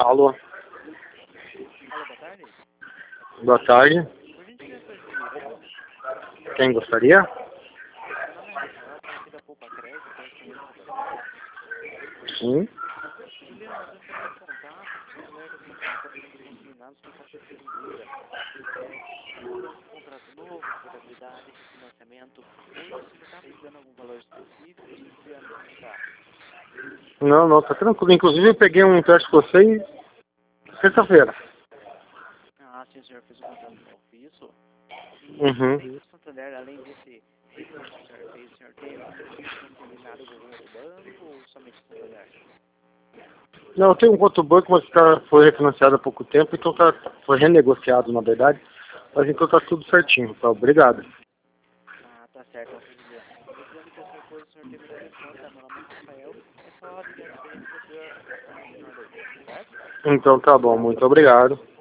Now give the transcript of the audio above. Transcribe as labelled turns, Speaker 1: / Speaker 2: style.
Speaker 1: Alô.
Speaker 2: Alô, boa tarde.
Speaker 1: Boa tarde.
Speaker 2: Por gentileza, de
Speaker 1: Quem gostaria?
Speaker 2: meu nome é Rafael, falo aqui da Poupa Crédito, conhecimento do Santander.
Speaker 1: Sim.
Speaker 2: Juliano, nós entramos em contato, o Santander está tentando correção consignados por conta de dívida. Segurança de contrato novo, portabilidade, refinanciamento. Hoje o senhor está precisando de algum valor específico, você podia me explicar?
Speaker 1: Não, não, tá tranquilo. Inclusive eu peguei um teste com você sexta-feira.
Speaker 2: Ah, sim, o senhor fez o contrato novo, isso? E
Speaker 1: Uhum.
Speaker 2: além do Santander, além desse recurso que o senhor fez, o senhor tem consignado com algum outro banco ou somente Santander?
Speaker 1: Não, eu tenho um outro banco, mas foi refinanciado há pouco tempo, então foi renegociado, na verdade. Mas então tá tudo certinho, tá? Obrigado.
Speaker 2: Ah, tá certo, então, Juliano. Precisando de qualquer coisa, o senhor tem meu telefone, tá? Meu nome é Rafael. É só ligar aqui que a gente procura acionar o senhor daí, certo?
Speaker 1: Então tá bom, muito obrigado.